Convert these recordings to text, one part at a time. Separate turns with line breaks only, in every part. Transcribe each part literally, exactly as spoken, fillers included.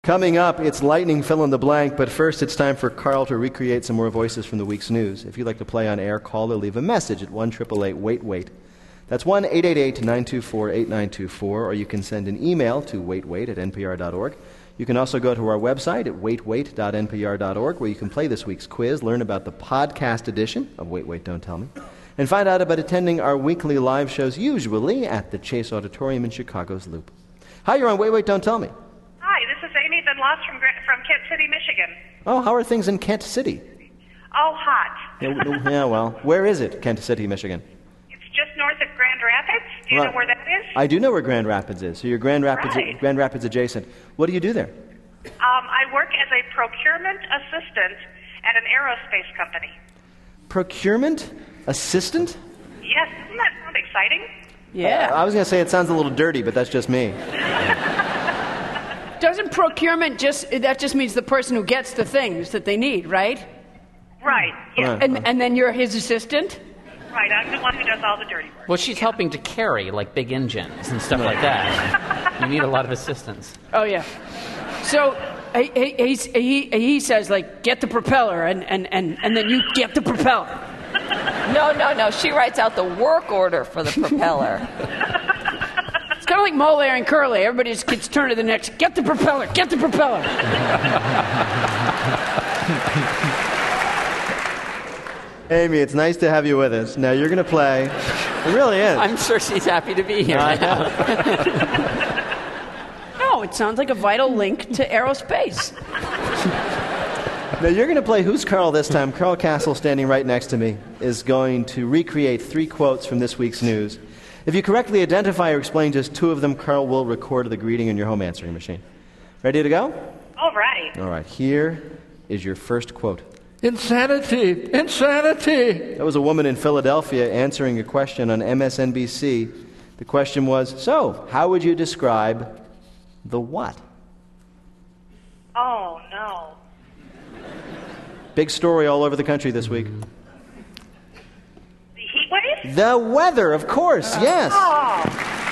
Coming up, it's lightning fill in the blank, but first it's time for Carl to recreate some more voices from the week's news. If you'd like to play on air, call or leave a message at one eight eight eight, wait wait. That's one eight eight eight, nine two four, eight nine two four, or you can send an email to waitwait at n p r dot org. You can also go to our website at wait wait dot n p r dot org, where you can play this week's quiz, learn about the podcast edition of Wait, Wait, Don't Tell Me, and find out about attending our weekly live shows, usually at the Chase Auditorium in Chicago's Loop. Hi, you're on Wait, Wait, Don't Tell Me.
Hi, this is Amy Van Lost from, from Kent City, Michigan.
Oh, how are things in Kent City?
Oh, hot.
yeah, yeah, well, where is it, Kent City, Michigan?
It's just north of Grand Rapids. Do you
right.
know where that is?
I do know where Grand Rapids is. So you're Grand Rapids,
right.
Grand Rapids adjacent. What do you do there?
Um, I work as a procurement assistant at an aerospace company.
Procurement assistant?
Yes, doesn't that sound exciting?
Yeah.
Uh, I was going to say it sounds a little dirty, but that's just me.
Doesn't procurement just, that just means the person who gets the things that they need, right?
Right, yes.
Right.
And, and then you're his assistant?
Right, I'm the one who does all the dirty work.
Well, she's
yeah.
helping to carry, like, big engines and stuff like that. You need a lot of assistance.
Oh, yeah. So he, he, he's, he, he says, like, get the propeller, and, and, and, and then you get the propeller.
No, no, no. She writes out the work order for the propeller.
It's kind of like Mole and Curly. Everybody just gets turned to the next. Get the propeller. Get the propeller.
Amy, it's nice to have you with us. Now you're going to play. It really is.
I'm sure she's happy to be here
I
now.
No, it sounds like a vital link to aerospace.
Now you're going to play Who's Carl this time. Carl Castle, standing right next to me, is going to recreate three quotes from this week's news. If you correctly identify or explain just two of them, Carl will record the greeting in your home answering machine. Ready to go?
All right.
All right, here is your first quote.
Insanity! Insanity!
That was a woman in Philadelphia answering a question on M S N B C. The question was, so, how would you describe the what?
Oh, no.
Big story all over the country this week.
The heat wave?
The weather, of course, yes.
Oh.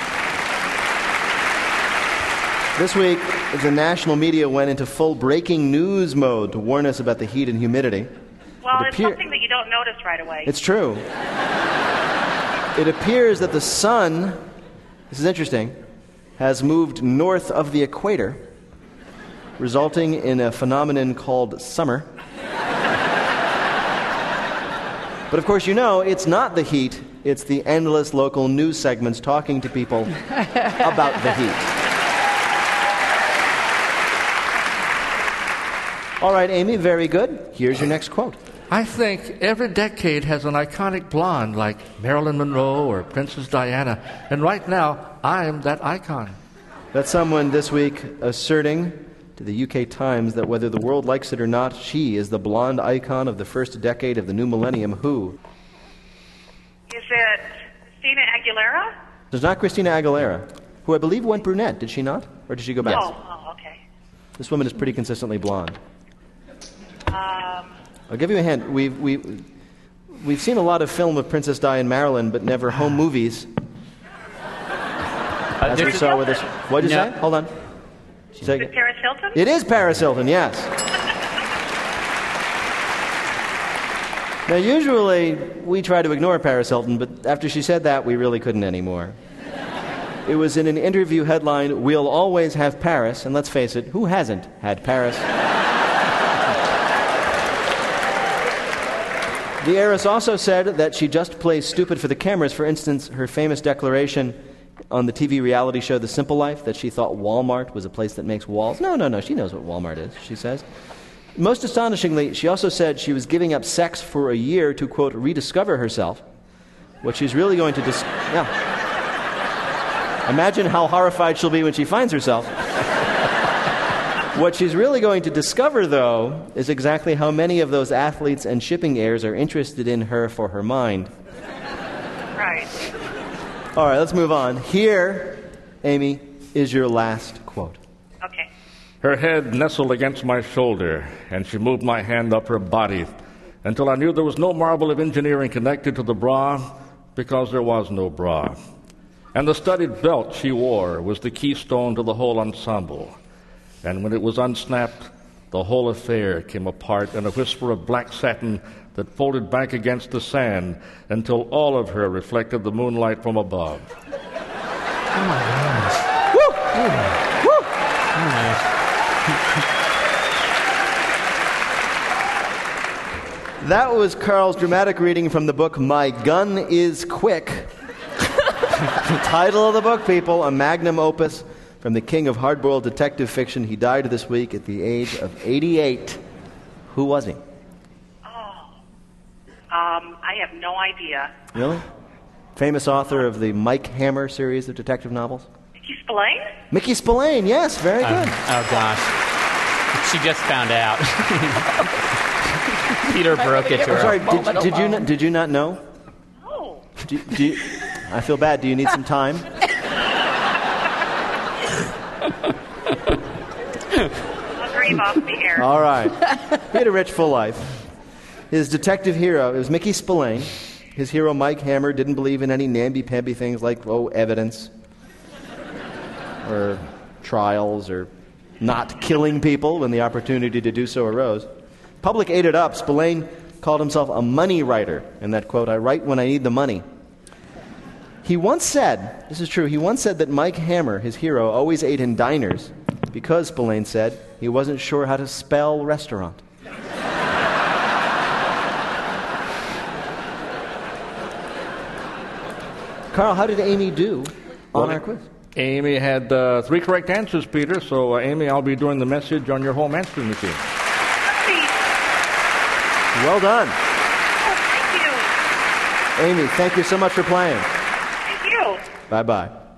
This week, the national media went into full breaking news mode to warn us about the heat and humidity.
Well,
It
it's
appear-
something that you don't notice right away.
It's true. It appears that the sun, this is interesting, has moved north of the equator, resulting in a phenomenon called summer. But of course, you know, it's not the heat, it's the endless local news segments talking to people about the heat. All right, Amy, very good. Here's your next quote.
I think every decade has an iconic blonde like Marilyn Monroe or Princess Diana, and right now, I'm that icon.
That's someone this week asserting to the U K Times that whether the world likes it or not, she is the blonde icon of the first decade of the new millennium. Who?
Is it Christina Aguilera?
It's not Christina Aguilera, who I believe went brunette, did she not? Or did she go back?
Oh, oh, okay.
This woman is pretty consistently blonde.
Um,
I'll give you a hint. We've, we, we've seen a lot of film of Princess Di and Marilyn, but never home movies.
Uh,
As we
there's-
saw with this. What did you
No.
say? Hold on.
is it Paris Hilton?
It is Paris Hilton, yes. Now, usually we try to ignore Paris Hilton, but after she said that, we really couldn't anymore. It was in an interview headline, "We'll always have Paris," and let's face it, who hasn't had Paris? The heiress also said that she just plays stupid for the cameras. For instance, her famous declaration on the T V reality show The Simple Life that she thought Walmart was a place that makes walls. No, no, no, she knows what Walmart is, she says. Most astonishingly, she also said she was giving up sex for a year to, quote, rediscover herself. What she's really going to dis- yeah. Imagine how horrified she'll be when she finds herself. What she's really going to discover, though, is exactly how many of those athletes and shipping heirs are interested in her for her mind.
Right.
All right, let's move on. Here, Amy, is your last quote.
Okay.
Her head nestled against my shoulder, and she moved my hand up her body until I knew there was no marvel of engineering connected to the bra because there was no bra. And the studded belt she wore was the keystone to the whole ensemble. And when it was unsnapped, the whole affair came apart in a whisper of black satin that folded back against the sand until all of her reflected the moonlight from above.
Oh, my goodness.
Woo! Woo! That was Carl's dramatic reading from the book My Gun is Quick. The title of the book, people, a magnum opus from the king of hard-boiled detective fiction. He died this week at the age of eighty-eight. Who was he?
Oh, um, I have no idea.
Really? Famous author of the Mike Hammer series of detective novels?
Mickey Spillane?
Mickey Spillane, yes, very
Uh,
good.
oh, gosh. She just found out. Peter broke it to her.
Sorry, did,
moment
did you
alone.
not, did you not know?
Oh.
Do, do you, I feel bad. Do you need some time?
I'll grieve off the air.
All right. He had a rich, full life. His detective hero, it was Mickey Spillane. His hero, Mike Hammer, didn't believe in any namby-pamby things like, oh, evidence or trials or not killing people when the opportunity to do so arose. Public ate it up. Spillane called himself a money writer. In that quote, I write when I need the money. He once said, this is true, he once said that Mike Hammer, his hero, always ate in diners because, Spillane said, he wasn't sure how to spell restaurant. Carl, how did Amy do on
Well,
our quiz?
Amy had uh, three correct answers, Peter. So, uh, Amy, I'll be doing the message on your home answering machine.
Well done.
Oh, thank you.
Amy, thank you so much for playing.
Thank you.
Bye-bye.